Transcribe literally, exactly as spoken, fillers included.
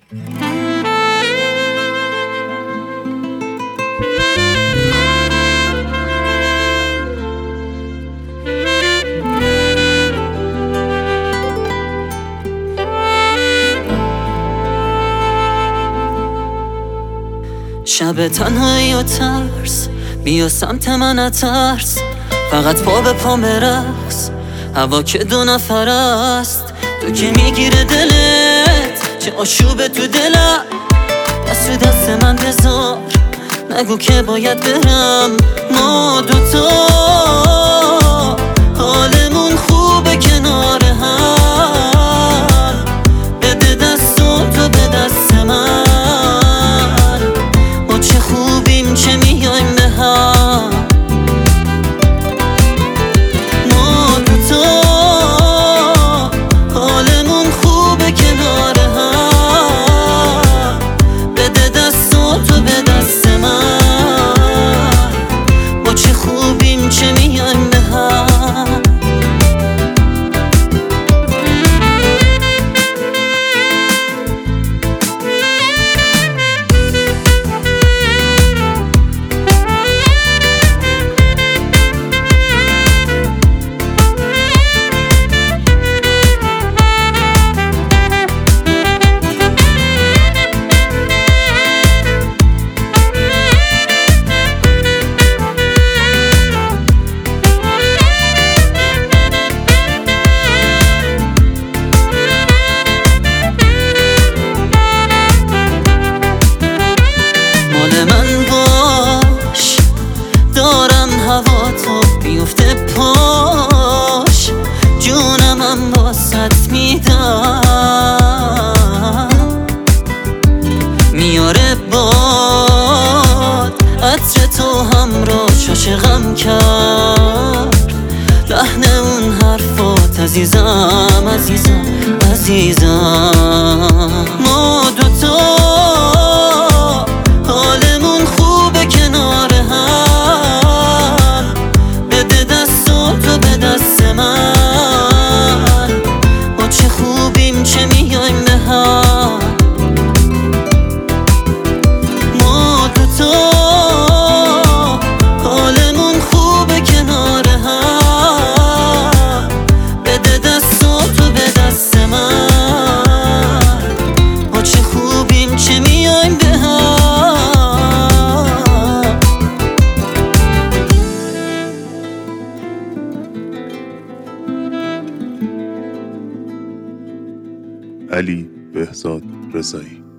شب تنهایی و ترس، بیا سمت من نترس، فقط پا به پا برقص، هوا که دو نفر است، تو که میگیره دلت، چه آشوبه تو دلم، دست تو دست من بذار، نگو که باید برم، ما دوتا حالمون خوبه کنار هم، بده دست و تو به دست من، ما چه خوبیم که میایم به هم، ما دوتا حالمون خوبه کنار هم، بده دست و تو به دست من، ما چه خوبیم که میایم به هم. هوا تو بیفته پاش، جونم هم واسط میدم، میاره باد عطر تو همراش عاشقم کرد، لحن اون حرفات عزیزم عزیزم عزیزم، ما دوتا حالمون خوبه کنار هم، بده دست و تو به دست من، ما چه خوبیم که میایم به هم، ما دوتا حالمون خوبه کنار هم، بده دست و تو به دست من، ما چه خوبیم که میایم به هم. علی بهزاد رضایی.